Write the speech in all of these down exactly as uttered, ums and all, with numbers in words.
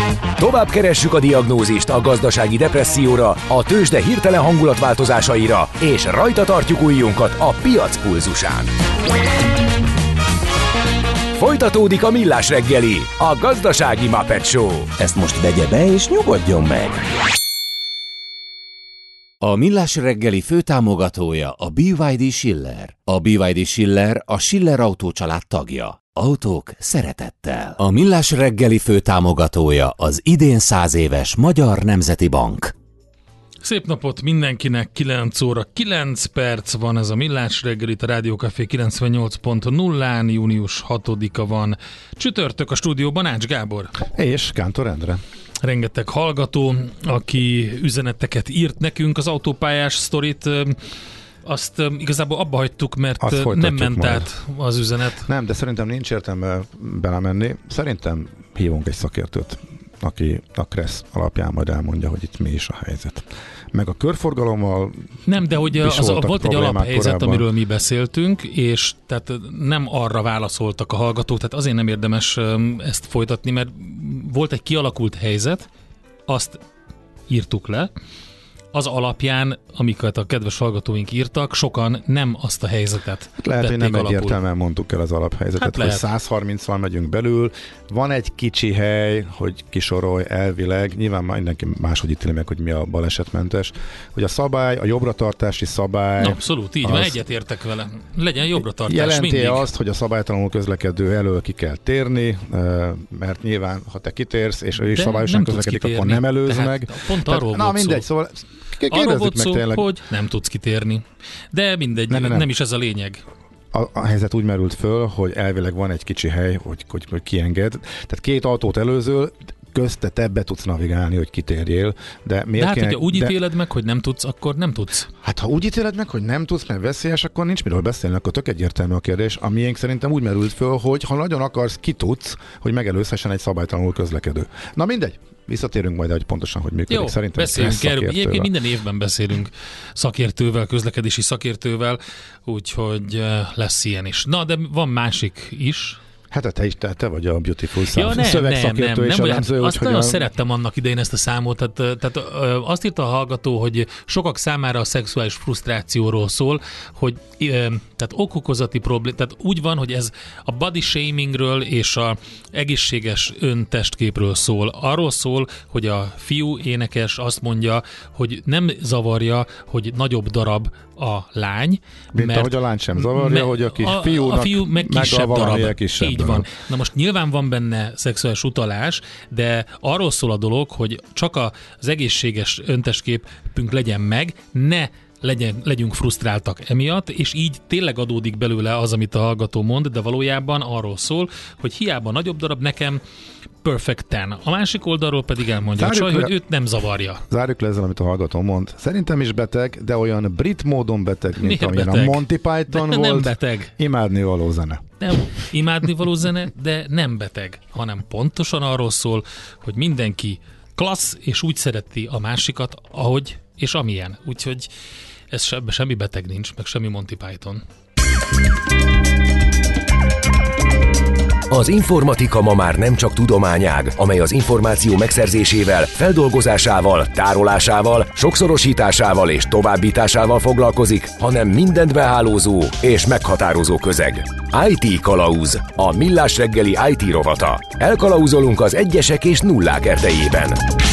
Tovább keressük a diagnózist a gazdasági depresszióra, a tőzsde hirtelen hangulatváltozásaira, és rajta tartjuk ujjunkat a piac pulzusán. Folytatódik a Millás reggeli, a gazdasági Muppet Show. Ezt most vegye be és nyugodjon meg! A Millás reggeli főtámogatója a bé vé dé Schiller. A bé vé dé Schiller a Schiller Autó család tagja. Autók szeretettel. A Millás reggeli főtámogatója az idén száz éves Magyar Nemzeti Bank. Szép napot mindenkinek, kilenc óra kilenc perc van, ez a Millás reggel itt a Rádió Café kilencvennyolc pont nullán, június hatodika van. Csütörtök a stúdióban Ács Gábor. És Kántor Endre. Rengeteg hallgató, aki üzeneteket írt nekünk, az autópályás sztorit, azt igazából abba hagytuk, mert nem ment majd át az üzenet. Nem, de szerintem nincs értelme belemenni. Szerintem hívunk egy szakértőt, aki a Kressz alapján majd elmondja, hogy itt mi is a helyzet. Meg a körforgalommal nem, de hogy az, volt egy alaphelyzet, korábban, amiről mi beszéltünk, és tehát nem arra válaszoltak a hallgatók, tehát azért nem érdemes ezt folytatni, mert volt egy kialakult helyzet, azt írtuk le, az alapján, amiket a kedves hallgatóink írtak, sokan nem azt a helyzetet lehet, hogy nem alapul. egyértelműen mondtuk el az alaphelyzetet, hát hogy száz harminccal megyünk belül, van egy kicsi hely, hogy kisorolj elvileg, nyilván mindenki máshogy ítéli meg, hogy mi a balesetmentes, hogy a szabály, a jobbra-tartási szabály... Na, abszolút, így van, egyetértek vele. Legyen jobbra-tartás jelenti mindig. Jelenti azt, hogy a szabálytalanul közlekedő elől ki kell térni, mert nyilván, ha te kitérsz, és ő is szabályosan közlekedik, akkor nem előz Tehát meg. Pont arról Tehát, na, volt mindegy, szó. szóval arról volt szó, tényleg, hogy nem tudsz kitérni. De mindegy, ne, ne, ne. nem is ez a lényeg. A, a helyzet úgy merült föl, hogy elvileg van egy kicsi hely, hogy, hogy, hogy kienged. Tehát két autót előzöl, közte te be tudsz navigálni, hogy kitérjél. De, miért de hát, kéne, hogyha úgy de... ítéled meg, hogy nem tudsz, akkor nem tudsz. Hát, ha úgy ítéled meg, hogy nem tudsz, mert veszélyes, akkor nincs miről beszélni, akkor tök egyértelmű a kérdés. A miénk szerintem úgy merült föl, hogy ha nagyon akarsz, ki tudsz, hogy megelőzhessen egy szabálytalanul közlekedő. Na mindegy. Visszatérünk majd, hogy pontosan hogy működik. Jó, szerintem beszélünk erről. Egyébként minden évben beszélünk szakértővel, közlekedési szakértővel, úgyhogy lesz ilyen is. Na, de van másik is. Hát te is, te, te vagy a Beautiful ja, nem, szövegszakértő nem, és nem, elemző. Hát azt nagyon a... szerettem annak idején ezt a számot, tehát, tehát azt írta a hallgató, hogy sokak számára a szexuális frusztrációról szól, hogy tehát okokozati problém, tehát úgy van, hogy ez a body shamingről és a egészséges öntestképről szól. Arról szól, hogy a fiú énekes azt mondja, hogy nem zavarja, hogy nagyobb darab a lány. Mint mert ahogy a lány sem zavarja, me, hogy a kis fiúnak a fiú meg kisebb darab. Kisebb Így darab. van. Na most nyilván van benne szexuális utalás, de arról szól a dolog, hogy csak az egészséges öntestképünk legyen meg, ne legyen, legyünk frusztráltak emiatt, és így tényleg adódik belőle az, amit a hallgató mond, de valójában arról szól, hogy hiába nagyobb darab, nekem perfect ten. A másik oldalról pedig elmondja, csaj, le, hogy őt nem zavarja. Zárjuk le ezzel, amit a hallgató mond. Szerintem is beteg, de olyan brit módon beteg, mint miért amilyen beteg? a Monty Python de volt. Nem beteg. Imádnivaló zene. Nem imádnivaló zene, de nem beteg, hanem pontosan arról szól, hogy mindenki klassz, és úgy szereti a másikat, ahogy és amilyen. Úgyhogy ez se, semmi beteg nincs, meg semmi Monty Python. Az informatika ma már nem csak tudományág, amely az információ megszerzésével, feldolgozásával, tárolásával, sokszorosításával és továbbításával foglalkozik, hanem mindent behálózó és meghatározó közeg. í té Kalauz, a Millás reggeli í té rovata. Elkalauzolunk az egyesek és nullák erdejében.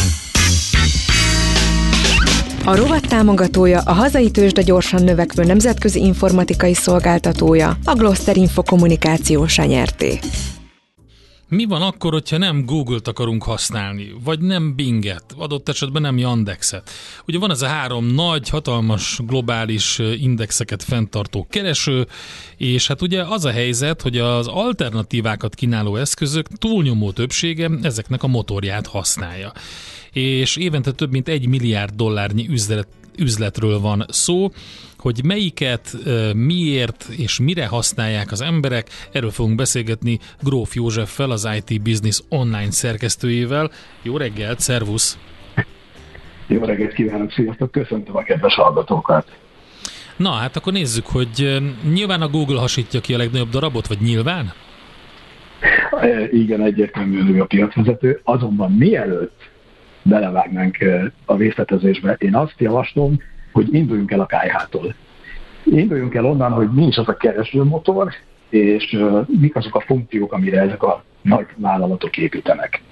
A rovat támogatója a hazai tőzsde gyorsan növekvő nemzetközi informatikai szolgáltatója, a Gloster Info Kommunikációs Nyerté. Mi van akkor, hogyha nem Google-t akarunk használni, vagy nem Binget, adott esetben nem Yandexet? Ugye van ez a három nagy, hatalmas, globális indexeket fenntartó kereső, és hát ugye az a helyzet, hogy az alternatívákat kínáló eszközök túlnyomó többsége ezeknek a motorját használja. És évente több mint egy milliárd dollárnyi üzlet, üzletről van szó, hogy melyiket, miért és mire használják az emberek, erről fogunk beszélgetni Gróf Józseffel, az í té Business online szerkesztőjével. Jó reggelt, szervusz! Jó reggelt kívánok, sziasztok, köszöntöm a kedves hallgatókat! Na, hát akkor nézzük, hogy nyilván a Google hasítja ki a legnagyobb darabot, vagy nyilván? Igen, egyértelműen ő a piacvezető, azonban mielőtt belevágnánk a részletezésbe, én azt javaslom, hogy induljunk el a ká há-tól. Induljunk el onnan, hogy mi is az a keresőmotor, és uh, mik azok a funkciók, amire ezek a nagy vállalatok építenek.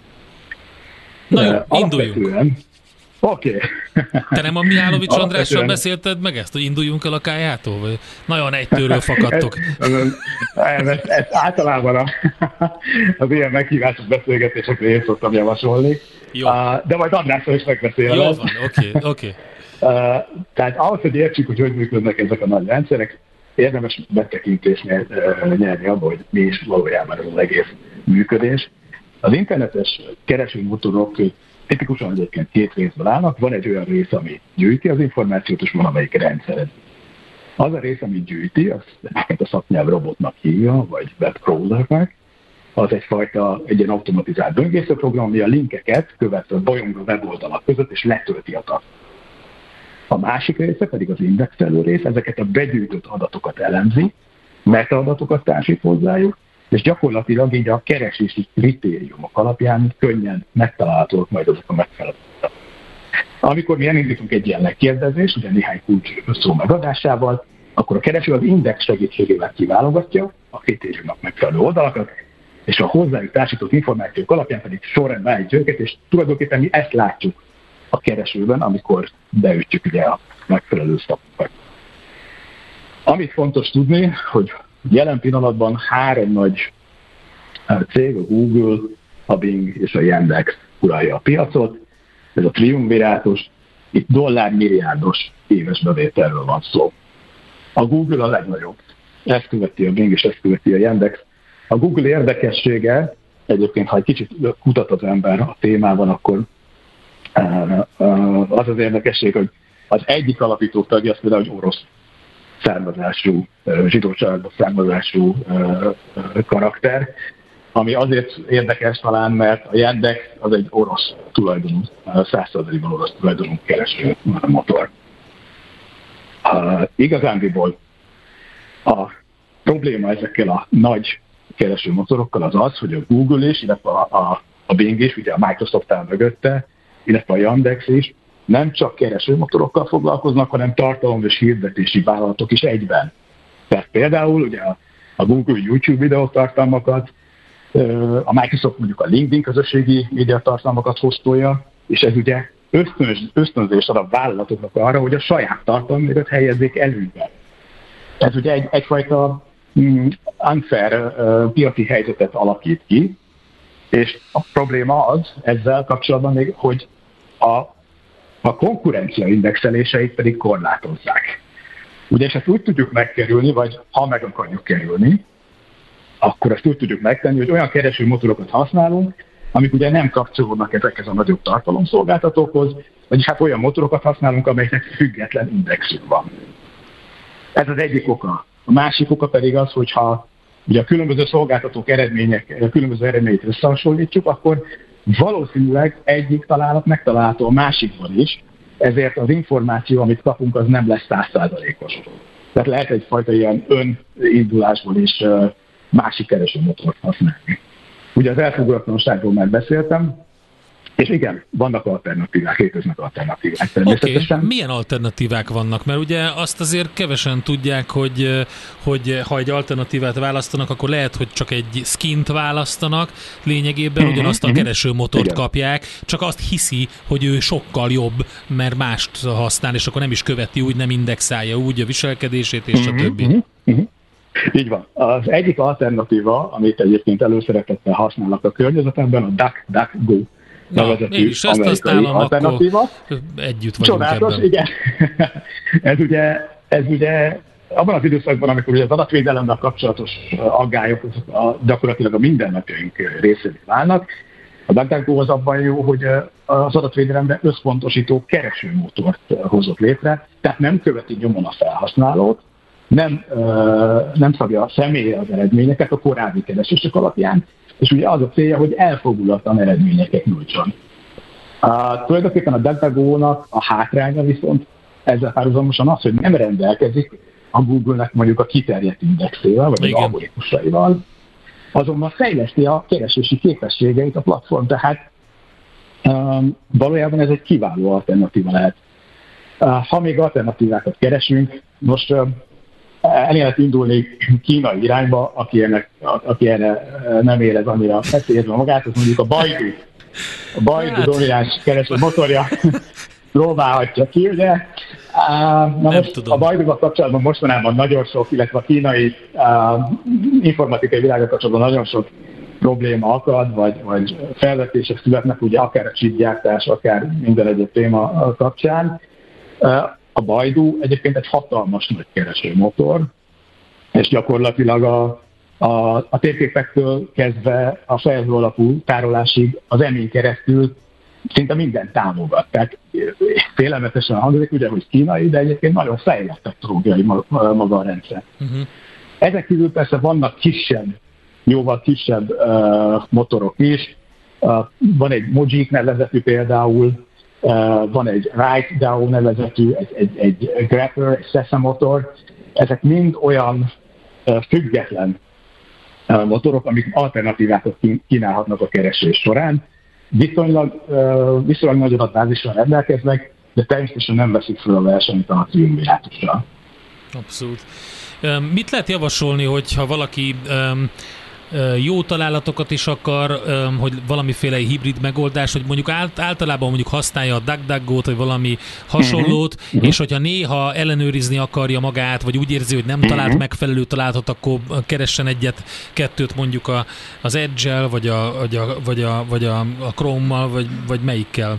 Na jó, uh, induljunk. Oké. Okay. Te nem a Mihálovics Andrással beszélted meg ezt, hogy induljunk el a ká há-tól? Vagy nagyon egytőről fakadtok? ez, ez, ez, ez általában a, az ilyen meghívások beszélgetésekre én szoktam javasolni. Jó. Uh, de majd Andrással is megbeszélem. Jó van, oké, okay, oké. Okay. Uh, tehát ahhoz, hogy értsük, hogy hogy működnek ezek a nagy rendszerek, érdemes betekintést nyerni abba, hogy mi is valójában ez az egész működés. Az internetes keresőmotorok tipikusan egyébként két részből állnak. Van egy olyan rész, ami gyűjti az információt, és van amelyik rendszered. Az a rész, ami gyűjti, azt a szaknyelv robotnak hívja, vagy webcrawlernek, az egyfajta, egy ilyen automatizált böngészőprogram, ami a linkeket követve bolyongó weboldalak között, és letölti a tartalmat. A másik része pedig az indexelő rész, ezeket a begyűjtött adatokat elemzi, metaadatokat társít hozzájuk, és gyakorlatilag így a keresési kritériumok alapján könnyen megtalálhatók majd azok a megfelelő. Amikor mi elindítunk egy ilyen megkérdezést, ugye néhány kulcs szó megadásával, akkor a kereső az index segítségével kiválogatja a kritériumnak megfelelő oldalakat, és a hozzájuk társított információk alapján pedig sorrendbe állítja őket, és tulajdonképpen mi ezt látjuk a keresőben, amikor beütjük ugye a megfelelő szakokat. Amit fontos tudni, hogy jelen pillanatban három nagy cég, a Google, a Bing és a Yandex uralja a piacot. Ez a triumvirátus, itt dollármilliárdos éves bevételről van szó. A Google a legnagyobb. Ezt követi a Bing és ezt követi a Yandex. A Google érdekessége, egyébként ha egy kicsit kutat az ember a témában, akkor az az érdekesség, hogy az egyik alapító tagja az például egy orosz származású, zsidó családból származású karakter, ami azért érdekes talán, mert a Yandex az egy orosz tulajdonú, száz százalékban orosz tulajdonú kereső motor. Uh, igazándiból a probléma ezekkel a nagy kereső motorokkal az az, hogy a Google is, illetve a, a, a Bing is, ugye a Microsoft áll mögötte, illetve a Yandex is, nem csak keresőmotorokkal foglalkoznak, hanem tartalom és hirdetési vállalatok is egyben. Tehát például ugye a, a Google YouTube videótartalmakat, a Microsoft mondjuk a LinkedIn közösségi médiatartalmakat hoztolja, és ez ugye ösztönös, ösztönzés ad a vállalatoknak arra, hogy a saját tartalmakat helyezzék előbe. Ez ugye egy, egyfajta mm, unfair uh, piaci helyzetet alakít ki, és a probléma az ezzel kapcsolatban még, hogy a, a konkurencia indexeléseit pedig korlátozzák. Ugye, és ezt úgy tudjuk megkerülni, vagy ha meg akarjuk kerülni, akkor ezt úgy tudjuk megtenni, hogy olyan kereső motorokat használunk, amik ugye nem kapcsolódnak ezekhez a nagyobb tartalomszolgáltatókhoz, vagyis hát olyan motorokat használunk, amelyeknek független indexük van. Ez az egyik oka. A másik oka pedig az, hogyha ugye a különböző szolgáltatók eredmények, a különböző eredményét összehasonlítjuk, akkor valószínűleg egyik találat megtalálható a másikban is, ezért az információ, amit kapunk, az nem lesz száz százalékos. Tehát lehet egyfajta ilyen önindulásból is másik keresőmotort használni. Ugye az elfogulatlanságról már beszéltem, és igen, vannak alternatívák, léteznek alternatívák természetesen. Okay. Milyen alternatívák vannak? Mert ugye azt azért kevesen tudják, hogy, hogy ha egy alternatívát választanak, akkor lehet, hogy csak egy skint választanak, lényegében uh-huh, ugyanazt a keresőmotort uh-huh. kapják, csak azt hiszi, hogy ő sokkal jobb, mert mást használ, és akkor nem is követi úgy, nem indexálja úgy a viselkedését, és uh-huh, a többi. Uh-huh, uh-huh. Így van. Az egyik alternatíva, amit egyébként előszeretettel használnak a környezetemben, a DuckDuckGo. Na, én is ezt használom, alternatíva. Akkor együtt vagyunk Csodálatos, ebben. Igen. ez, ugye, ez ugye abban az időszakban, amikor ugye az adatvédelemmel kapcsolatos aggályok a, gyakorlatilag a mindennapjaink részévé válnak, a DuckDuckGo az abban jó, hogy az adatvédelemben összpontosító keresőmotort hozott létre, tehát nem követi nyomon a felhasználót, nem, nem szabja a személyre az eredményeket a korábbi keresések alapján, és ugye az a célja, hogy elfogulatlan eredményeket nyújtson. Uh, tulajdonképpen a DuckDuckGo-nak a hátránya viszont ezzel párhuzamosan az, hogy nem rendelkezik a Google-nek mondjuk a kiterjedt indexével, vagy az algoritmusaival. azonban fejleszti a keresési képességeit a platform, tehát um, valójában ez egy kiváló alternatíva lehet. Uh, ha még alternatívákat keresünk, most uh, el lehet indulni kínai irányba, aki, ennek, aki erre nem érez annyira feszélyezve magát, az mondjuk a Baidu. A Baidu domináns kereső motorja próbálhatja ki, ugye? Uh, na most tudom. A Baiduval kapcsolatban mostanában nagyon sok, illetve a kínai uh, informatikai világgal kapcsolatban nagyon sok probléma akad, vagy, vagy felvetések születnek, ugye akár a chipgyártás, akár minden egyéb téma kapcsán. Uh, a Baidu egyébként egy hatalmas nagy keresőmotor, és gyakorlatilag a, a, a térképektől kezdve a felhő alapú tárolásig az emén keresztül szinte mindent támogat. Tehát félelmetesen hangzik, ugye, hogy kínai, de egyébként nagyon fejlett technológiai maga a rendszer. Uh-huh. Ezek kívül persze vannak kisebb, jóval kisebb uh, motorok is. Uh, van egy Mojik nevezetű például, uh, van egy Write dé á o nevezetű, egy, egy, egy Grapper, egy Sesa motor. Ezek mind olyan uh, független uh, motorok, amik alternatívákat kínálhatnak a keresés során. Viszonylag, uh, viszonylag nagy adatbázissal rendelkeznek, de természetesen nem veszik fel a versenyt a triumvirátussal. Abszolút. Mit lehet javasolni, hogyha valaki um, jó találatokat is akar, um, hogy valamiféle hibrid megoldás, hogy mondjuk ált, általában mondjuk használja a DuckDuckGo-t, vagy valami hasonlót, uh-huh. és hogyha néha ellenőrizni akarja magát, vagy úgy érzi, hogy nem talált uh-huh. megfelelő találatot, akkor keressen egyet, kettőt mondjuk a, az Edge-el, vagy a, vagy a, vagy a, vagy a, a Chrome-mal, vagy, vagy melyikkel?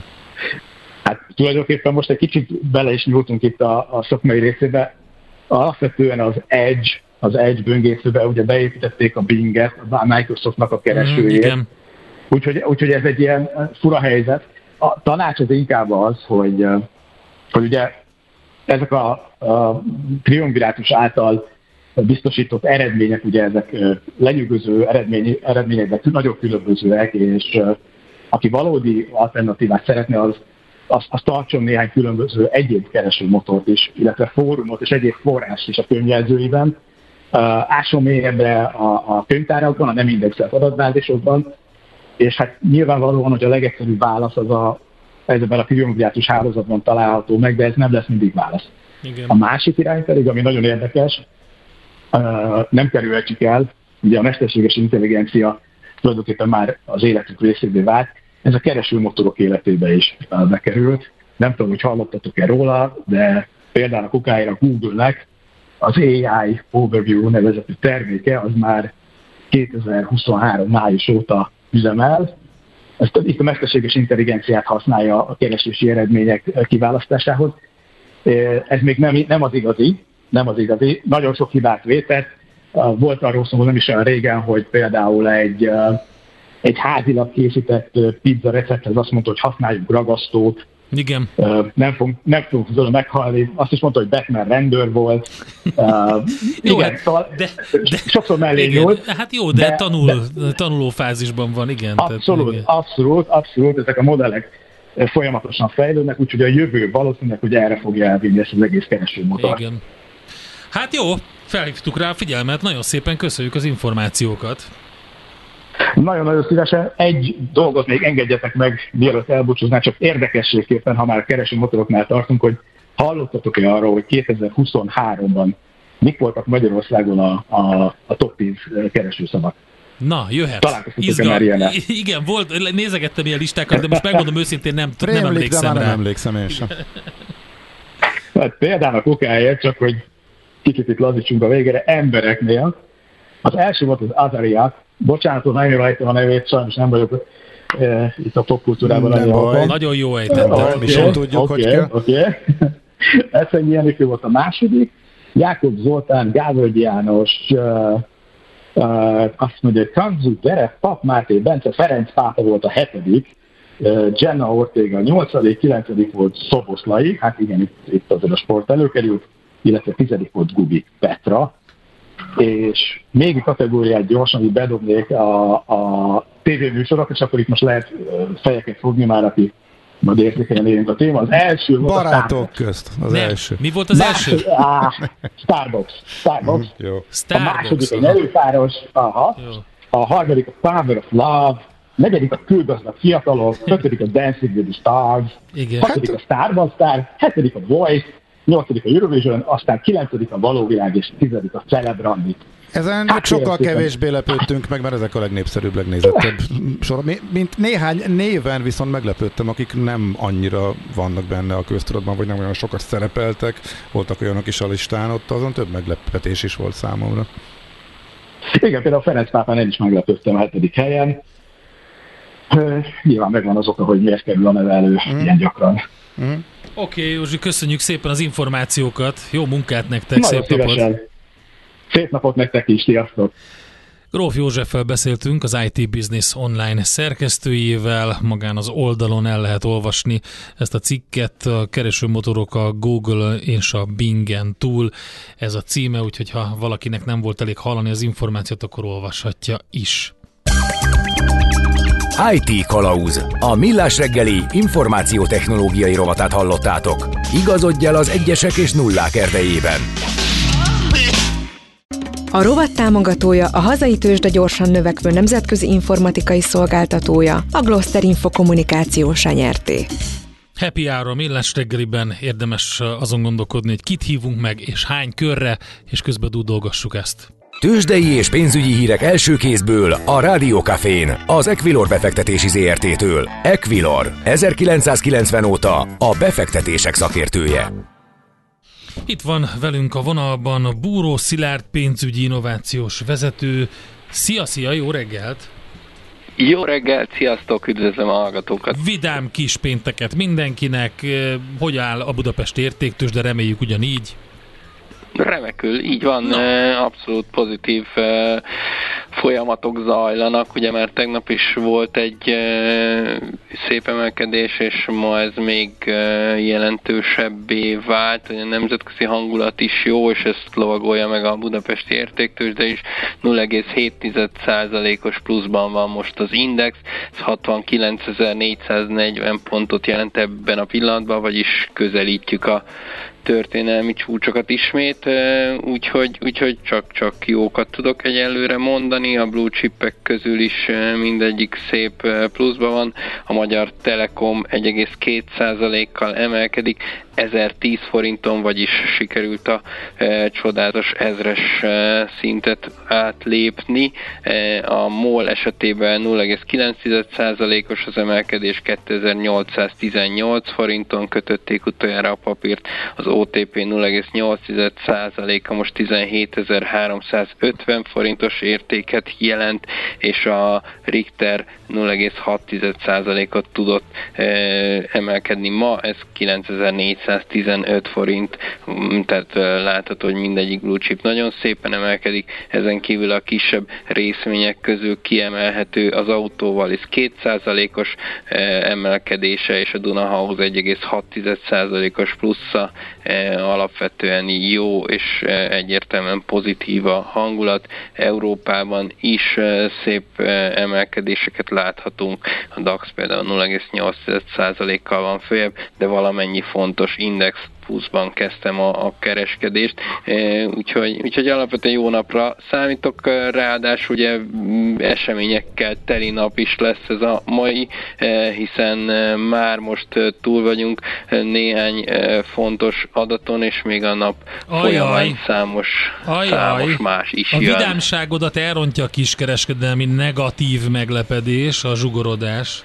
Hát tulajdonképpen most egy kicsit bele is nyúltunk itt a, a szakmai részébe. Alapvetően az Edge, az Edge böngészőbe ugye beépítették a Binget, a Microsoftnak a keresőjét. Mm, úgyhogy, úgyhogy ez egy ilyen fura helyzet. A tanács az inkább az, hogy, hogy ugye ezek a, a triumvirátus által biztosított eredmények, ugye ezek lenyűgöző eredmény, eredmények, de nagyon különbözőek, és aki valódi alternatívát szeretne, az azt az tartson néhány különböző egyéb keresőmotort is, illetve fórumot és egyéb forrást is a könyvjelzőiben. Uh, ásson mélyebbre a, a könyvtárakban, a nem indexelt adatbázisokban, és hát nyilvánvalóan, hogy a legegyszerűbb válasz az a, ezzel a triumvirátus hálózatban található meg, de ez nem lesz mindig válasz. Igen. A másik irány pedig, ami nagyon érdekes, uh, nem kerülhetjük el, ugye a mesterséges intelligencia tulajdonképpen már az életünk részévé vált, ez a keresőmotorok életébe is bekerült. Nem tudom, hogy hallottatok-e róla, de például a kukáira Google-nek az á i Overview nevezetű terméke az már kétezer-huszonhárom május óta üzemel. Ezt itt a mesterséges intelligenciát használja a keresési eredmények kiválasztásához. Ez még nem, nem az igazi, nem az igazi. Nagyon sok hibát vétett. Volt arról szó, nem is olyan régen, hogy például egy egy házilag készített pizza recepthez azt mondta, hogy használjunk ragasztót. Igen. Nem fogunk, nem fogunk tőle meghalni. Azt is mondta, hogy Batman rendőr volt. Uh, jó, igen, hát, szóval de, de, sokszor mellé nyúlt. Hát jó, de, de, tanul, de tanuló fázisban van, igen. Abszolút, tehát, igen. abszolút, abszolút. Ezek a modellek folyamatosan fejlődnek, úgyhogy a jövő valószínűleg, hogy erre fogja elvinni ezt az egész keresőmotor. Igen. Hát jó, felhívtuk rá a figyelmet, nagyon szépen köszönjük az információkat. Nagyon-nagyon szívesen. Egy dolgot még engedjetek meg, mielőtt elbúcsúznál, csak érdekességképpen, ha már a keresőmotoroknál tartunk, hogy hallottatok-e arról, hogy kétezer-huszonháromban mik voltak Magyarországon a, a, a top tíz keresőszavak? Na, jöhet. Izgal... Igen, volt, nézegettem ilyen listákat, de most megmondom őszintén, nem, nem emlékszem rá. Nem emlékszem én sem. Hát például okáért, csak hogy kicsit itt lazítsunk a végére, embereknél. Az első volt az Azariak. Bocsánat, hogy nem rajta a nevét, sajnos nem vagyok e, itt a popkultúrában. Nagyon, nagyon jó ejtettem. Okay, mi sem tudjuk, okay, hogy kell. Oké, okay. Eszenyi Enikő volt a második. Jákob Zoltán, Gávölgyi János, uh, uh, azt mondja, hogy Kanzu, Geref, Pap Máté, Bence, Ferenc Pápa volt a hetedik. Uh, Jenna Ortega a nyolcadik, kilencedik volt Szoboszlai, hát igen, itt, itt azért a sport előkerült, illetve tizedik volt Gubi Petra. És még egy kategóriát gyorsan, hogy bedobnék a, a tévéműsorok, és akkor itt most lehet fejeket fogni már, aki majd érzékenyen élünk a téma. Az első volt Barátok a közt, az Nem. első. Mi volt az Más, első? Á, Starbucks. Starbucks. Jó. A második egy előpáros, aha. Jó. a harmadik a Power of Love, negyedik a Külgazdag fiatalok, ötödik a Dancing with the Stars, Igen. hatodik a Starban Star, hetedik a Voice, nyolcadik a Eurovision, aztán kilencedik a Valóvilág, és tizedik a Celebrandi. Ezen Hát sokkal szépen. kevésbé lepődtünk meg, mert ezek a legnépszerűbb, legnézettebb sor. Mint néhány néven viszont meglepődtem, akik nem annyira vannak benne a köztudatban, vagy nem olyan sokat szerepeltek. Voltak olyanok is a listán, ott azon több meglepetés is volt számomra. Igen, például Ferenc pápán én is meglepődtem a hetedik helyen. Nyilván megvan az oka, hogy miért kerül a neve elő mm. ilyen gyakran. Mm. Oké, okay, Józsi, köszönjük szépen az információkat. Jó munkát nektek, Nagyon szép napot! szívesen. Szép napot nektek is, sziasztok! Gróf Józseffel beszéltünk, az i té Business Online szerkesztőjével, magán az oldalon el lehet olvasni ezt a cikket, a keresőmotorok a Google és a Bingen túl, ez a címe, úgyhogy ha valakinek nem volt elég hallani az információt, akkor olvashatja is. i té Kalauz. A Millás reggeli információtechnológiai rovatát hallottátok. Igazodj el az egyesek és nullák erdejében. A rovat támogatója a hazai tőzsde gyorsan növekvő nemzetközi informatikai szolgáltatója, a Gloster Info Kommunikáció Nyerté. Happy Hour a Millás reggeliben, érdemes azon gondolkodni, hogy kit hívunk meg és hány körre, és közben dúdolgassuk ezt. Tőzsdei és pénzügyi hírek első kézből a Rádió Cafén, az Equilor befektetési zé er té-től. Equilor, ezerkilencszázkilencven óta a befektetések szakértője. Itt van velünk a vonalban Búró Szilárd, pénzügyi innovációs vezető. Szia, szia, jó reggelt! Jó reggelt, sziasztok, üdvözlöm a hallgatókat! Vidám kis pénteket mindenkinek. Hogy áll a budapesti értéktőzsde, reméljük ugyanígy? Remekül, így van, no. Abszolút pozitív folyamatok zajlanak, ugye már tegnap is volt egy szép emelkedés, és ma ez még jelentősebbé vált, hogy a nemzetközi hangulat is jó, és ezt lovagolja meg a budapesti értéktőzsde is. nulla egész hét százalékos pluszban van most az index, ez hatvankilencezer-négyszáznegyven pontot jelent ebben a pillanatban, vagyis közelítjük a történelmi csúcsokat ismét, úgyhogy, úgyhogy csak-csak jókat tudok egyelőre mondani, a blue chipek közül is mindegyik szép pluszban van, a Magyar Telekom egy egész két százalékkal emelkedik, ezertíz forinton, vagyis sikerült a e, csodálatos ezres e, szintet átlépni. E, a MOL esetében nulla egész kilenc százalékos az emelkedés, kétezer-nyolcszáztizennyolc forinton kötötték utoljára a papírt, az o té pé nulla egész nyolc százaléka most tizenhétezer-háromszázötven forintos értéket jelent, és a Richter nulla egész hat százalékot tudott e, emelkedni ma, ez kilencezer-négyszáztizenöt forint, tehát látható, hogy mindegyik blue chip nagyon szépen emelkedik, ezen kívül a kisebb részvények közül kiemelhető az Autóvalis két százalékos emelkedése, és a Dunahouse egy egész hat százalékos plusza, alapvetően jó és egyértelműen pozitív a hangulat. Európában is szép emelkedéseket láthatunk, a DAX például nulla egész nyolc százalékkal van följebb, de valamennyi fontos index pluszban kezdtem a, a kereskedést, e, úgyhogy, úgyhogy alapvetően jó napra számítok, ráadásul ugye eseményekkel teli nap is lesz ez a mai, e, hiszen már most túl vagyunk néhány e, fontos adaton, és még a nap folyamán számos, számos más is a jön. A vidámságodat elrontja a kiskereskedelmi negatív meglepedés, a zsugorodás.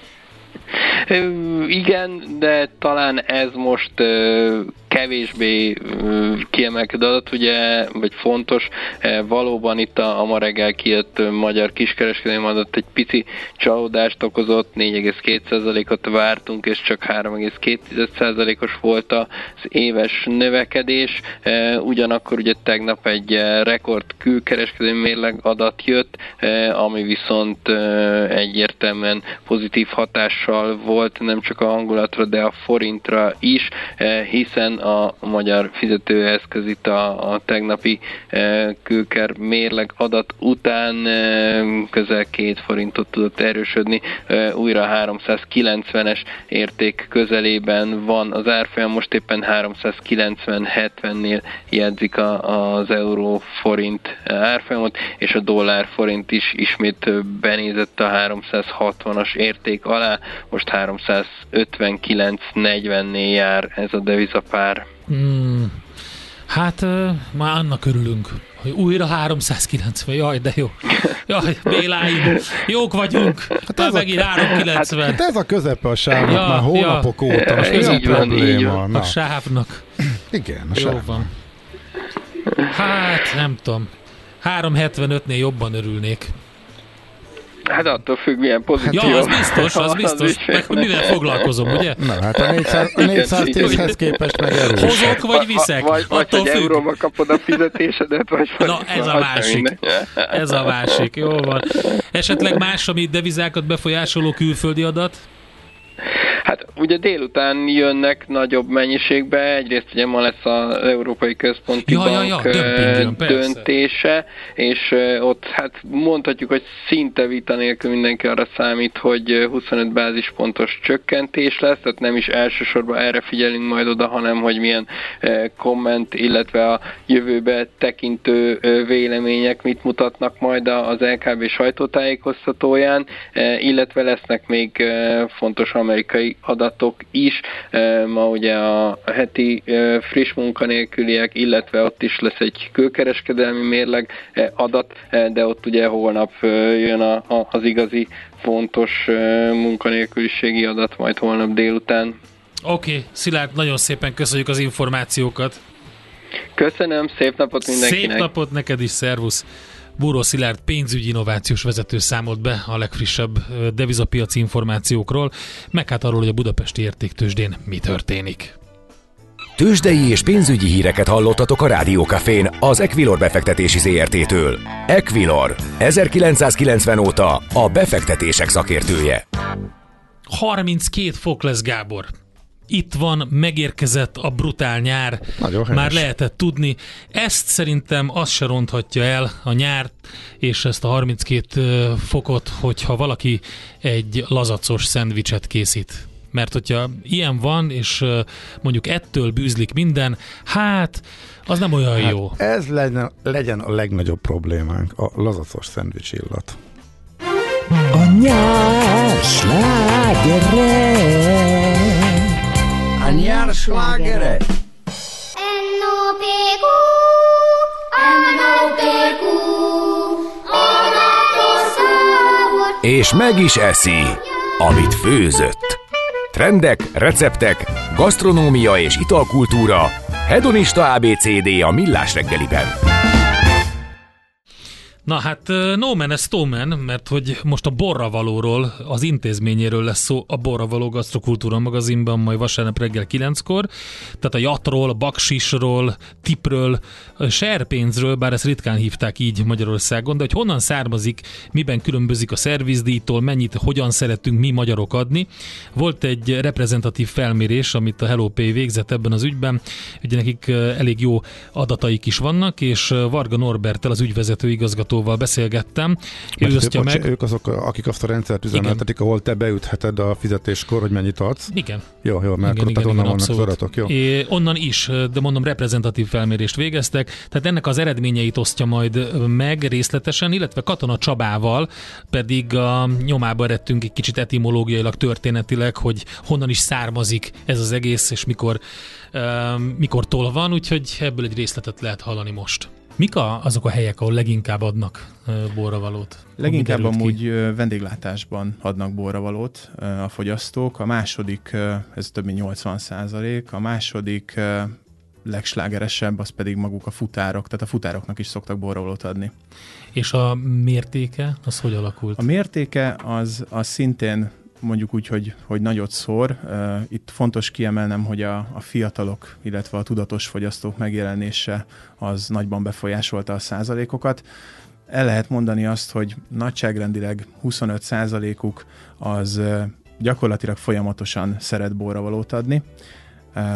Igen, de talán ez most kevésbé kiemelkedő adat, ugye, vagy fontos, valóban itt a, a ma reggel kijött magyar kiskereskedelmi adat egy pici csalódást okozott, négy egész két százalékot vártunk, és csak három egész két százalékos volt az éves növekedés, ugyanakkor ugye tegnap egy rekord külkereskedelmi mérleg adat jött, ami viszont egyértelműen pozitív hatással volt, nem csak a hangulatra, de a forintra is, hiszen a magyar fizetőeszköz itt a, a tegnapi kőker mérleg adat után közel két forintot tudott erősödni, újra háromszázkilencvenes érték közelében van az árfolyam, most éppen háromszázkilencven hetvennél jegyzik a, az euró forint árfolyamot, és a dollár forint is ismét benézett a háromszázhatvanas érték alá, most háromszázötvenkilenc negyvennél jár ez a devizapár. Hmm. Hát uh, már annak örülünk, hogy újra háromszázkilencven, jaj, de jó. Jaj, Béláim, jók vagyunk, hát ez megint háromszázkilencven. Hát ez a közepe a sávnak ja, már hónapok ja. óta, most ez mi a probléma? A sávnak. Igen, a jó sávnak. van. Hát nem tudom, háromszázhetvenötnél jobban örülnék. Hát attól függ, milyen pozíció. Ja, az biztos, az biztos. Meg, hogy mivel foglalkozom, ugye? Na, hát a négyszáztízhez képest meg erős. Hozok vagy viszek? Vagy, vagy attól hogy függ. euróba kapod a fizetésedet, vagy... Na, ez a másik. Ez a másik, jó van. Esetleg más, ami devizákat befolyásoló külföldi adat? Hát ugye délután jönnek nagyobb mennyiségbe, egyrészt ugye ma lesz az Európai Központi ja, Bank ja, ja, dömpingen, döntése, és ott hát mondhatjuk, hogy szinte vita nélkül mindenki arra számít, hogy huszonöt bázispontos csökkentés lesz, tehát nem is elsősorban erre figyelünk majd oda, hanem hogy milyen komment, illetve a jövőbe tekintő vélemények mit mutatnak majd az el ká bé sajtótájékoztatóján, illetve lesznek még fontos amerikai adatok is. Ma ugye a heti friss munkanélküliek, illetve ott is lesz egy kőkereskedelmi mérleg adat, de ott ugye holnap jön a, a, az igazi fontos munkanélküliségi adat, majd holnap délután. Oké, okay, Szilárd, nagyon szépen köszönjük az információkat. Köszönöm, szép napot mindenkinek. Szép napot neked is, szervusz. Búró Szilárd pénzügyi innovációs vezető számolt be a legfrissebb devizapiaci információkról, meg hát arról, hogy a budapesti értéktőzsdén mi történik. Tőzsdei és pénzügyi híreket hallottatok a Rádiókafén az Equilor befektetési zé er té-től. Equilor, ezerkilencszázkilencven óta a befektetések szakértője. harminckét fok lesz, Gábor. Itt van, megérkezett a brutál nyár, már lehetett tudni. Ezt szerintem az se ronthatja el a nyárt, és ezt a harminckét fokot, hogyha valaki egy lazacos szendvicset készít. Mert hogyha ilyen van, és mondjuk ettől bűzlik minden, hát az nem olyan hát jó. Ez legyen, legyen a legnagyobb problémánk, a lazacos szendvics illat. A nyár slágere. A nyár slágere. en o pé kú, en o pé kú, és meg is eszi, amit főzött. Trendek, receptek, gasztronómia és italkultúra, hedonista á bé cé dé a Millás reggeliben. Na hát no man, ez man, mert hogy most a borravalóról, az intézményéről lesz szó a Borravaló Gasztrokultúra magazinban majd vasárnap reggel kilenckor, tehát a jatról, a baksisról, tipről, serpénzről, bár ezt ritkán hívták így Magyarországon, de hogy honnan származik, miben különbözik a szervizdíjtól, mennyit, hogyan szeretünk mi magyarok adni. Volt egy reprezentatív felmérés, amit a Hello Pay végzett ebben az ügyben, ugye nekik elég jó adataik is vannak, és Varga Norberttel, az ügyvezető igazgató beszélgettem. Ő bocs, meg... Ők azok, akik azt a rendszert üzemeltetik, ahol te beütheted a fizetéskor, hogy mennyit adsz. Igen. Jó, jó, mert igen, igen, igen, onnan igen, vannak az adatok, jó? É, onnan is, de mondom, reprezentatív felmérést végeztek, tehát ennek az eredményeit osztja majd meg részletesen, illetve Katona Csabával pedig a nyomába eredtünk egy kicsit etimológiailag, történetileg, hogy honnan is származik ez az egész, és mikor, uh, mikortól van, úgyhogy ebből egy részletet lehet hallani most. Mik a, azok a helyek, ahol leginkább adnak uh, borravalót? Leginkább amúgy uh, vendéglátásban adnak borravalót uh, a fogyasztók. A második, uh, ez több mint nyolcvan százalék, a második uh, legslágeresebb, az pedig maguk a futárok, tehát a futároknak is szoktak borravalót adni. És a mértéke, az hogy alakult? A mértéke az, az szintén mondjuk úgy, hogy, hogy nagyot szór. Uh, itt fontos kiemelnem, hogy a, a fiatalok, illetve a tudatos fogyasztók megjelenése az nagyban befolyásolta a százalékokat. El lehet mondani azt, hogy nagyságrendileg huszonöt százalékuk az uh, gyakorlatilag folyamatosan szeret borravalót adni. Uh,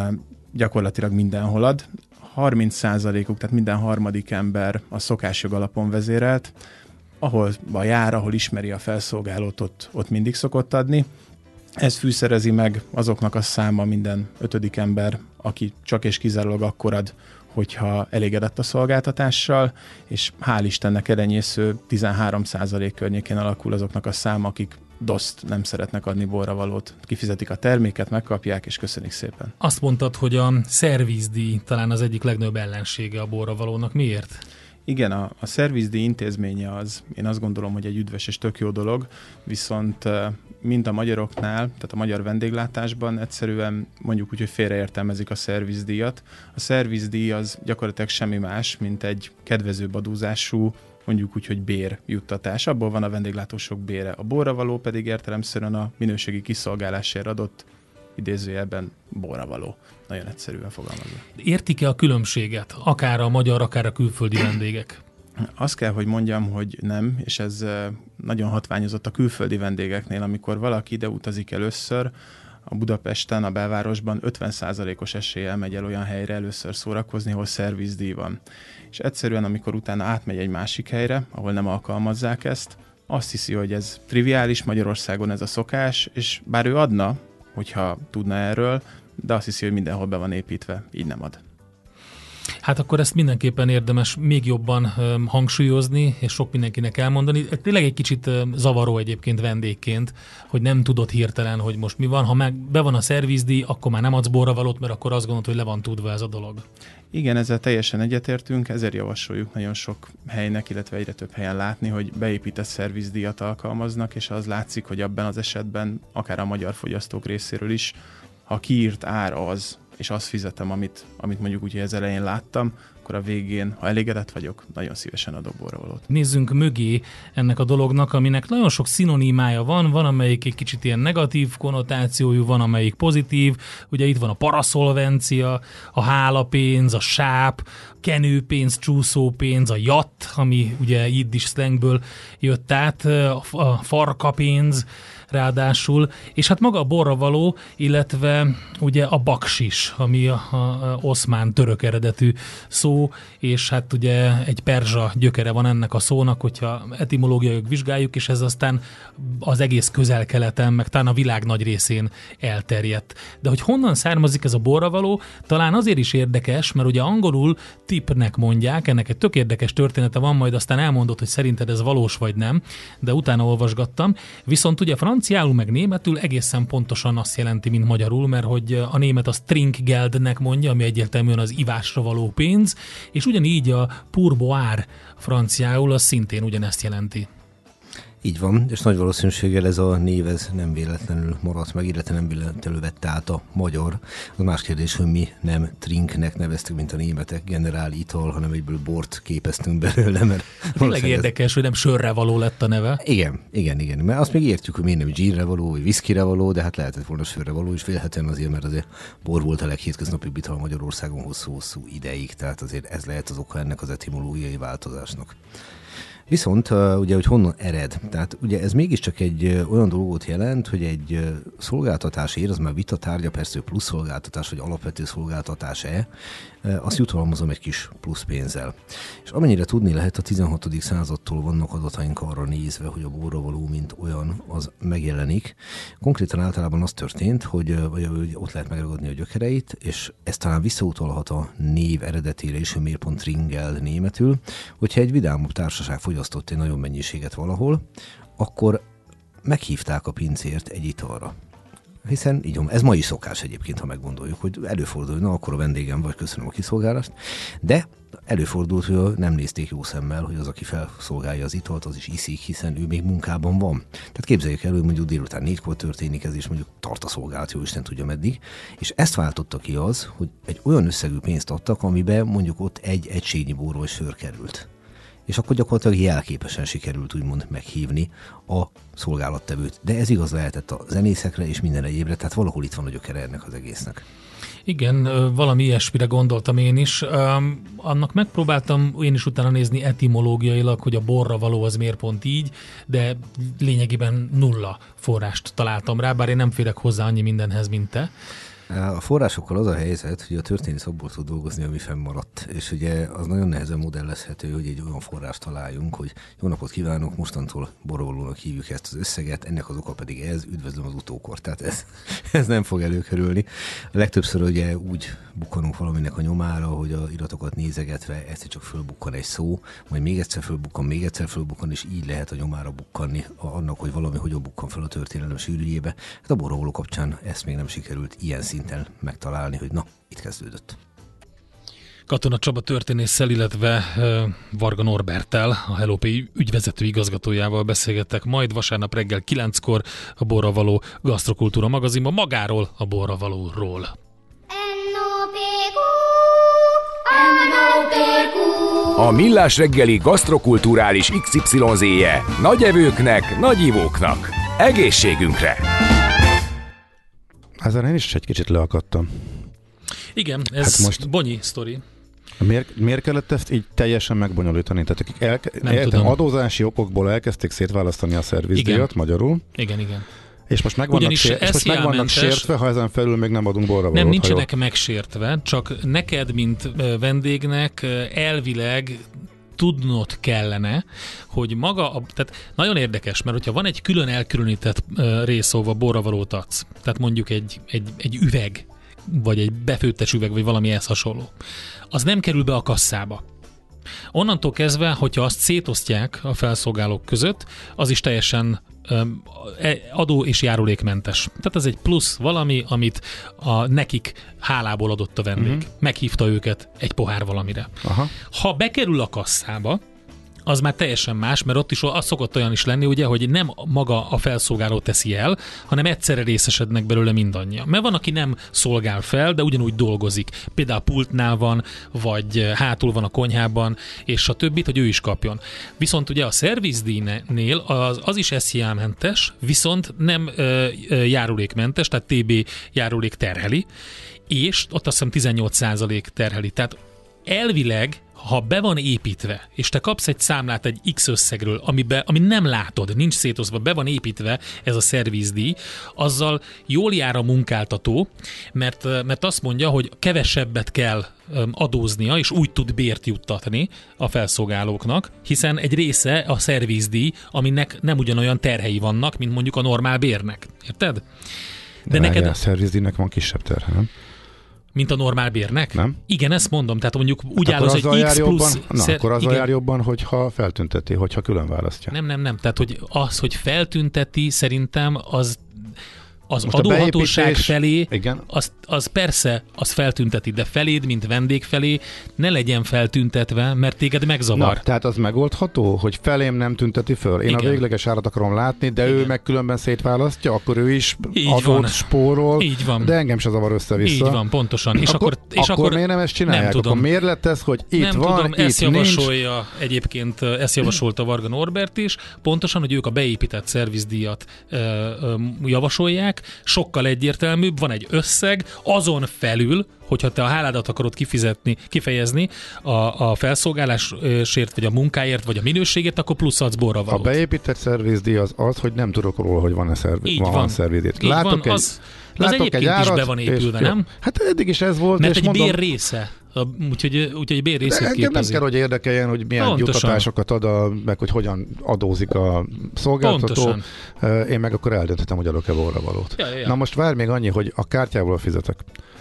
gyakorlatilag mindenhol ad. harminc százalékuk, tehát minden harmadik ember a szokásjog alapon vezérelt, ahol jár, ahol ismeri a felszolgálót, ott, ott mindig szokott adni. Ez fűszerezi meg azoknak a száma minden ötödik ember, aki csak és kizárólag akkor ad, hogyha elégedett a szolgáltatással, és hál' Istennek elenyésző tizenhárom százalék környékén alakul azoknak a száma, akik doszt nem szeretnek adni borravalót. Kifizetik a terméket, megkapják, és köszönik szépen. Azt mondtad, hogy a szervizdíj talán az egyik legnagyobb ellensége a borravalónak. Miért? Igen, a, a szervizdíj intézménye az, én azt gondolom, hogy egy üdvös és tök jó dolog, viszont mind a magyaroknál, tehát a magyar vendéglátásban egyszerűen mondjuk úgy, hogy félreértelmezik a szervizdíjat. A szervizdíj az gyakorlatilag semmi más, mint egy kedvezőbb adózású, mondjuk úgy, hogy bérjuttatás. Abból van a vendéglátósok bére. A borravaló pedig értelemszerűen a minőségi kiszolgálásért adott, idézőjelben borravaló. Nagyon egyszerűen fogalmazva. Értik-e a különbséget, akár a magyar, akár a külföldi vendégek? Azt kell, hogy mondjam, hogy nem, és ez nagyon hatványozott a külföldi vendégeknél, amikor valaki ide utazik először, a Budapesten, a belvárosban ötven százalékos eséllyel megy el olyan helyre először szórakozni, ahol szervizdíj van. És egyszerűen, amikor utána átmegy egy másik helyre, ahol nem alkalmazzák ezt, azt hiszi, hogy ez triviális, Magyarországon ez a szokás, és bár ő adna, hogyha tudna erről, de azt hiszi, hogy mindenhol be van építve, így nem ad. Hát akkor ezt mindenképpen érdemes még jobban hangsúlyozni, és sok mindenkinek elmondani. Tényleg egy kicsit zavaró egyébként vendégként, hogy nem tudod hirtelen, hogy most mi van. Ha meg be van a szervizdíj, akkor már nem adsz borravalót, mert akkor azt gondolod, hogy le van tudva ez a dolog. Igen, ezzel teljesen egyetértünk, ezért javasoljuk nagyon sok helynek, illetve egyre több helyen látni, hogy beépített szervizdíjat alkalmaznak, és az látszik, hogy abban az esetben akár a magyar fogyasztók részéről is, ha kiírt ár az, és azt fizetem, amit, amit mondjuk úgy, hogy az elején láttam, akkor a végén, ha elégedett vagyok, nagyon szívesen adok borravalót. Nézzünk mögé ennek a dolognak, aminek nagyon sok szinonimája van, van amelyik egy kicsit ilyen negatív konnotációjú, van amelyik pozitív, ugye itt van a paraszolvencia, a hálapénz, a sáp, kenőpénz, csúszópénz, a jatt, ami ugye jiddisch szlengből jött át, a farkapénz, ráadásul, és hát maga a borravaló, illetve ugye a baksis, ami a, a oszmán török eredetű szó, és hát ugye egy perzsa gyökere van ennek a szónak, hogyha etimológiailag vizsgáljuk, és ez aztán az egész Közel-Keleten, meg talán a világ nagy részén elterjedt. De hogy honnan származik ez a borravaló, talán azért is érdekes, mert ugye angolul tipnek mondják, ennek egy tök érdekes története van, majd aztán elmondod, hogy szerinted ez valós vagy nem, de utána olvasgattam. Viszont ugye franciául meg németül egészen pontosan azt jelenti, mint magyarul, mert hogy a német az Trinkgeldnek mondja, ami egyértelműen az ivásra való pénz, és ugyanígy a pourboire franciául az szintén ugyanezt jelenti. Így van, és nagy valószínűséggel ez a név ez nem véletlenül maradt meg, illetve nem véletlenül vette át a magyar. Az más kérdés, hogy mi nem trinknek neveztük, mint a németek, generál ital, hanem egyből bort képeztünk belőle. Mert tényleg érdekes, ez... hogy nem sörre való lett a neve. Igen, igen, igen. Mert azt még értjük, hogy miért nem ginre való, vagy viszkire való, de hát lehetett volna sörre való, és félhetően azért, mert azért bor volt a leghétköznapibb ital Magyarországon hosszú-hosszú ideig, tehát azért ez lehet az oka ennek az etimológiai változásnak. Viszont ugye, hogy honnan ered, tehát ugye ez mégiscsak egy olyan dolgot jelent, hogy egy szolgáltatásért, az már vita tárgya, persze plusz szolgáltatás, vagy alapvető szolgáltatás-e, azt jutalmazom egy kis plusz pénzzel. És amennyire tudni lehet, a tizenhatodik századtól vannak adataink arra nézve, hogy a borravaló, mint olyan, az megjelenik. Konkrétan általában az történt, hogy, vagy, hogy ott lehet megragadni a gyökereit, és ez talán visszautalhat a név eredetére is, hogy miért pont Tringeld németül, hogyha egy vidámabb társaság fogyasztott egy nagyon mennyiséget valahol, akkor meghívták a pincért egy italra. Hiszen így ez ma is szokás egyébként, ha meggondoljuk, hogy előfordul, hogy na, akkor a vendégem vagy, köszönöm a kiszolgálást, de előfordult, hogy nem nézték jó szemmel, hogy az, aki felszolgálja az italt, az is iszik, hiszen ő még munkában van. Tehát képzeljük el, hogy mondjuk délután négykor történik ez, és mondjuk tart a szolgálat, jó Isten tudja meddig, és ezt váltotta ki az, hogy egy olyan összegű pénzt adtak, amiben mondjuk ott egy egységnyi bor vagy sör került. És akkor gyakorlatilag jelképesen sikerült úgymond meghívni a szolgálattevőt. De ez igaz lehetett a zenészekre és minden egyébre, tehát valahol itt van a gyökere ennek az egésznek. Igen, valami ilyesmire gondoltam én is. Annak megpróbáltam én is utána nézni etimológiailag, hogy a borra való az miért pont így, de lényegében nulla forrást találtam rá, bár én nem férek hozzá annyi mindenhez, mint te. A forrásokkal az a helyzet, hogy a történész abból tud dolgozni, ami fennmaradt, és ugye az nagyon nehezen modellezhető, hogy egy olyan forrást találjunk, hogy jó napot kívánok, mostantól borravalónak hívjuk ezt az összeget, ennek az oka pedig ez, üdvözlöm az utókor. Tehát ez, ez nem fog előkerülni. A legtöbbször ugye úgy bukkanunk valaminek a nyomára, hogy a iratokat nézegetve egyszer csak fölbukkan egy szó, majd még egyszer fölbukkan, még egyszer fölbukkan, és így lehet a nyomára bukkanni annak, hogy valami hogyan bukkan fel a történelem sűrűjébe. Hát a borravaló kapcsán ezt még nem sikerült ilyen szinten megtalálni, hogy na, itt kezdődött. Katona Csaba történésszel, illetve Varga Norberttel, a Hello Pay ügyvezető igazgatójával beszélgettek majd vasárnap reggel kilenckor a Borravaló Gasztrokultúra magazinban magáról, a borravalóról. A Millás reggeli gasztrokulturális iksz ipszilon zé-je nagy evőknek, nagy ivóknak. Egészségünkre! Ezzel én is egy kicsit leakadtam. Igen, ez hát most bonyi sztori. Miért, miért kellett ezt így teljesen megbonyolítani? Tehát el, értem, adózási okokból elkezdték szétválasztani a szervizdíjat magyarul. Igen, igen. És most meg vannak, sér, és most meg vannak sértve, ha ezen felül még nem adunk borravalót. Nem, nincsenek megsértve, csak neked, mint vendégnek elvileg tudnod kellene, hogy maga, a, tehát nagyon érdekes, mert hogyha van egy külön elkülönített rész, ahova borravalót adsz, tehát mondjuk egy, egy, egy üveg, vagy egy befőttes üveg, vagy valami ehhez hasonló, az nem kerül be a kasszába. Onnantól kezdve, hogyha azt szétosztják a felszolgálók között, az is teljesen adó és járulékmentes. Tehát ez egy plusz valami, amit a, nekik hálából adott a vendég. Uh-huh. Meghívta őket egy pohár valamire. Aha. Ha bekerül a kasszába, az már teljesen más, mert ott is az szokott olyan is lenni, ugye, hogy nem maga a felszolgáló teszi el, hanem egyszerre részesednek belőle mindannyian. Mert van, aki nem szolgál fel, de ugyanúgy dolgozik. Például pultnál van, vagy hátul van a konyhában, és a többit, hogy ő is kapjon. Viszont ugye a szervizdíjnél az, az is es zé á-mentes, viszont nem ö, ö, járulékmentes, tehát té bé járulék terheli, és ott azt hiszem tizennyolc százalék terheli. Tehát elvileg, ha be van építve, és te kapsz egy számlát egy X összegről, amibe, ami nem látod, nincs szétoszva, be van építve ez a szervizdíj, azzal jól jár a munkáltató, mert, mert azt mondja, hogy kevesebbet kell adóznia, és úgy tud bért juttatni a felszolgálóknak, hiszen egy része a szervizdíj, aminek nem ugyanolyan terhei vannak, mint mondjuk a normál bérnek. Érted? De, De neked... a szervizdíjnek van kisebb terhe, nem? Mint a normál bérnek? Nem? Igen, ezt mondom. Tehát mondjuk úgy áll az, hogy X plusz... Jobban, na, szer... akkor azzal jár jobban, hogyha feltünteti, hogyha külön választja. Nem, nem, nem. Tehát, hogy az, hogy feltünteti, szerintem az az most adóhatóság beépítés, felé, az, az persze, az feltünteti, de feléd, mint vendég felé ne legyen feltüntetve, mert téged megzavar. Na, tehát az megoldható, hogy felém nem tünteti föl. Én igen. a végleges árat akarom látni, de igen. ő meg különben szétválasztja, akkor ő is így adót van. spórol, így van. de engem se zavar össze-vissza. Így van, pontosan. És akkor, akkor, és akkor, akkor miért nem ezt csinálják? Nem tudom. Akkor miért lett ez, hogy itt nem van, tudom, itt ezt javasolja nincs? Egyébként, ezt javasolta Varga Norbert is, pontosan, hogy ők a beépített szervizdíjat ö, ö, javasolják, sokkal egyértelműbb, van egy összeg, azon felül, hogyha te a háládat akarod kifizetni, kifejezni a, a felszolgálásért, vagy a munkáért, vagy a minőségért, akkor plusz adsz borravalót. A beépített szervizdíj az az, hogy nem tudok róla, hogy van-e szerviz, van, van szervizdíj. Látok van, egy, az, az egyébként árat, is be van épülve, nem? Hát eddig is ez volt. Mert és egy mondom, bér része. Úgyhogy, úgyhogy bér részét képezi. Nem kell, hogy érdekeljen, hogy milyen Pontosan. juttatásokat ad, a, meg hogy hogyan adózik a szolgáltató. Pontosan. Én meg akkor eldönthetem, hogy adok-e borravalót. Ja, ja, ja. Na most várj még annyi, hogy a kártyával fizetek.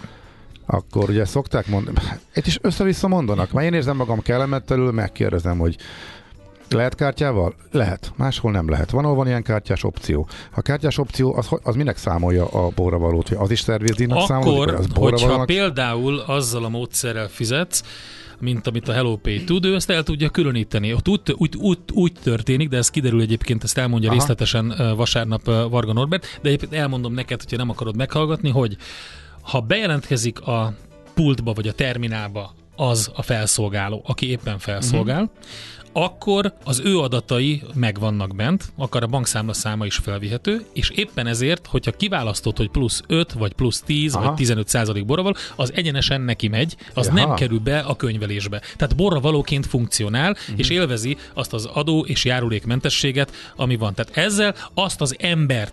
Akkor ugye szokták mondani, itt is össze-vissza mondanak, mert én érzem magam kellemettelül, megkérdezem, hogy lehet kártyával? Lehet. Máshol nem lehet. Van, ahol van ilyen kártyás opció. A kártyás opció az, az minek számolja a borravalót? Az is szervizdíjnak számolja? Akkor, hogyha például azzal a módszerrel fizetsz, mint amit a Hello Pay tud, ő ezt el tudja különíteni. Ott úgy, úgy, úgy, úgy történik, de ez kiderül egyébként, ezt elmondja Aha. részletesen vasárnap Varga Norbert, de egyébként elmondom neked, hogyha nem akarod meghallgatni, hogy ha bejelentkezik a pultba vagy a terminálba az a felszolgáló, aki éppen felszolgál, uh-huh. akkor az ő adatai megvannak bent, akár a bankszámla száma is felvihető, és éppen ezért, hogyha kiválasztod, hogy plusz öt, vagy plusz tíz, Aha. vagy tizenöt százalék borravaló, az egyenesen neki megy, az Aha. nem kerül be a könyvelésbe. Tehát borravalóként funkcionál, uh-huh. és élvezi azt az adó és járulékmentességet, ami van. Tehát ezzel azt az embert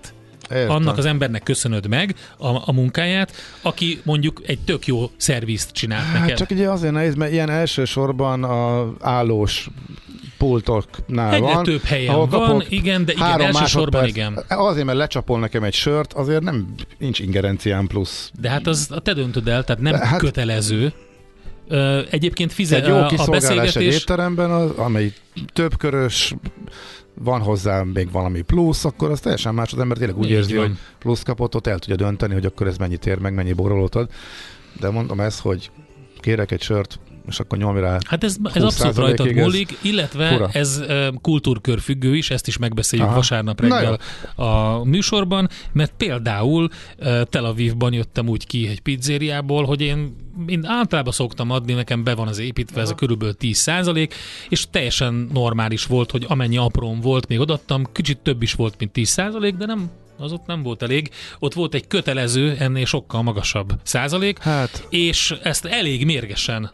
Értem. Annak az embernek köszönöd meg a, a munkáját, aki mondjuk egy tök jó szervizt csinált neked. Hát csak ugye azért nehéz, mert ilyen elsősorban a állós pultoknál egyre van. Több helyen van, igen, de igen, elsősorban igen. Azért, mert lecsapol nekem egy sört, azért nem nincs ingerencián plusz. De hát az te döntöd el, tehát nem hát, kötelező. Ö, egyébként fizet egy jó a, kiszolgálás a beszélgetés... egy étteremben, az, amely többkörös, van hozzá még valami plusz, akkor az teljesen más, az ember tényleg úgy Így érzi, van. hogy plusz kapott, ott el tudja dönteni, hogy akkor ez mennyit ér meg, mennyi borolót ad. De mondom ezt, hogy kérek egy sört, és akkor nyomj rá. Hát ez, ez abszolút rajtad múlik, illetve fura. ez uh, kultúrkör függő is, ezt is megbeszéljük Aha. vasárnap reggel a műsorban, mert például uh, Tel Avivban jöttem úgy ki egy pizzériából, hogy én, én általában szoktam adni, nekem be van az építve, ez a körülbelül tíz százalék, és teljesen normális volt, hogy amennyi aprón volt, még odaadtam, kicsit több is volt, mint tíz százalék, de nem az ott nem volt elég. Ott volt egy kötelező, ennél sokkal magasabb százalék, hát. és ezt elég mérgesen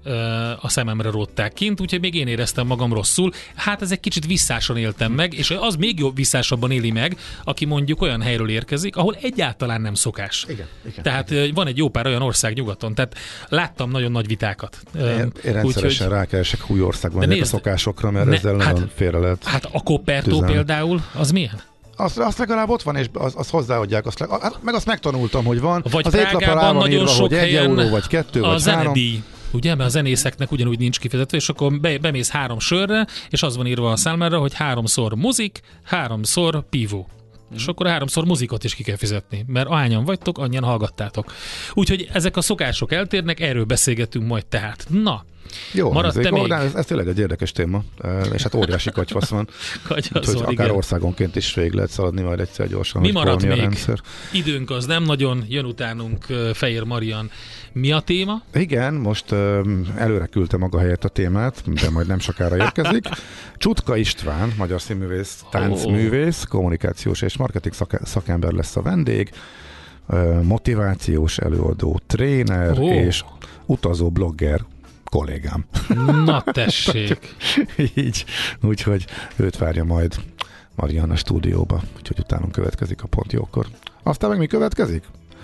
a szememre rótták kint, úgyhogy még én éreztem magam rosszul. Hát ez egy kicsit visszáson éltem meg, és az még jobb visszásabban éli meg, aki mondjuk olyan helyről érkezik, ahol egyáltalán nem szokás. Igen, igen, tehát igen. Van egy jó pár olyan ország nyugaton, tehát láttam nagyon nagy vitákat. Én, én rendszeresen úgy, rákeresek új országban ezek a szokásokra, mert ne, ezzel hát, nagyon félre lehet. Hát a Kopertó tüzelni. Például, az milyen? Azt, azt legalább ott van, és azt az hozzáadják, azt, meg azt megtanultam, hogy van. Vagy az Prágában nagyon írva, sok hogy egy helyen euró, vagy kettő, a vagy zenedíj. Ugye, mert a zenészeknek ugyanúgy nincs kifizetve, és akkor be, bemész három sörre, és az van írva a számlára, hogy háromszor muzik, háromszor pívó. Mm. És akkor háromszor muzikot is ki kell fizetni, mert ahányan vagytok, annyian hallgattátok. Úgyhogy ezek a szokások eltérnek, erről beszélgetünk majd tehát. Na, jó, maradt te még? Ez, ez tényleg egy érdekes téma, és hát óriási katyvasz van. Úgyhogy akár igen. országonként is végig lehet szaladni majd egyszer gyorsan. Mi maradt még? Rendszer. Időnk az nem nagyon, jön utánunk Fejér Marian. Mi a téma? Igen, most um, előre küldte maga helyett a témát, de majd nem sokára érkezik. Csutka István, magyar színművész, táncművész, oh. kommunikációs és marketing szak- szakember lesz a vendég, uh, motivációs előadó, tréner oh. és utazó blogger kollégám. Na tessék! Így, úgyhogy őt várja majd Marian a stúdióba, úgyhogy utánunk következik a Pont Jókor. Aztán meg mi következik?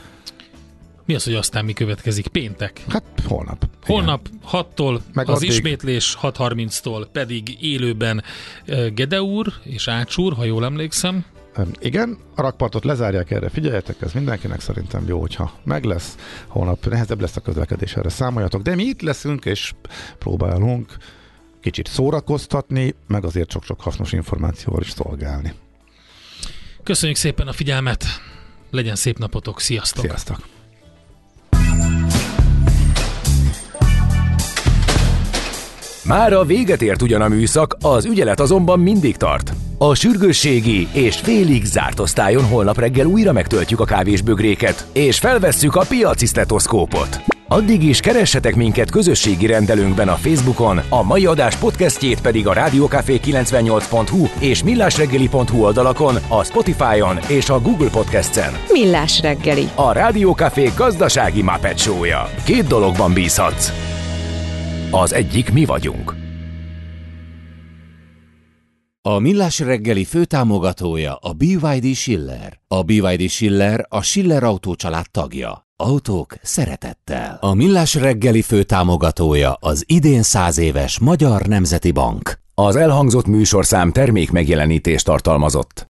Mi az, hogy aztán mi következik? Péntek? Hát holnap. Holnap igen. hattól, meg az addig... ismétlés hat harminctól pedig élőben Gede úr és Ács úr, ha jól emlékszem. Igen, a rakpartot lezárják erre, figyeljetek, ez mindenkinek szerintem jó, hogyha meg lesz. Holnap nehezebb lesz a közlekedés, erre számoljatok, de mi itt leszünk és próbálunk kicsit szórakoztatni, meg azért sok-sok hasznos információval is szolgálni. Köszönjük szépen a figyelmet, legyen szép napotok, sziasztok! Sziasztok! Mára véget ért ugyan a műszak, az ügyelet azonban mindig tart. A sürgősségi és félig zárt osztályon holnap reggel újra megtöltjük a kávésbögréket, és felvesszük a piaci sztetoszkópot. Addig is keressetek minket közösségi rendelőnkben a Facebookon, a mai adás podcastjét pedig a rádiókafé kilencvennyolc pont hu és millásreggeli pont hu oldalakon, a Spotify-on és a Google Podcast-en. Millás reggeli. A Rádiókafé gazdasági Muppet show-ja. Két dologban bízhatsz. Az egyik mi vagyunk. A Millás reggeli főtámogatója a bé vé dé Schiller. A bé vé dé Schiller a Schiller Autó család tagja. Autók szeretettel. A Millás reggeli főtámogatója az idén száz éves Magyar Nemzeti Bank. Az elhangzott műsorszám termék megjelenítést tartalmazott.